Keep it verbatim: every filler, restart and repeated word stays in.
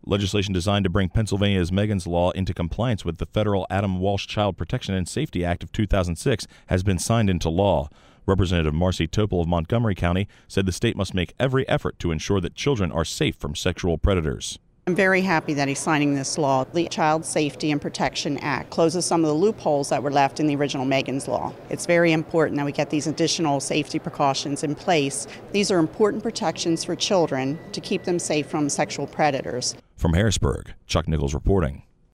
Legislation designed to bring Pennsylvania's Megan's Law into compliance with the federal Adam Walsh Child Protection and Safety Act of two thousand six has been signed into law. Representative Marcy Topol of Montgomery County said the state must make every effort to ensure that children are safe from sexual predators. I'm very happy that he's signing this law. The Child Safety and Protection Act closes some of the loopholes that were left in the original Megan's Law. It's very important that we get these additional safety precautions in place. These are important protections for children to keep them safe from sexual predators. From Harrisburg, Chuck Nichols reporting.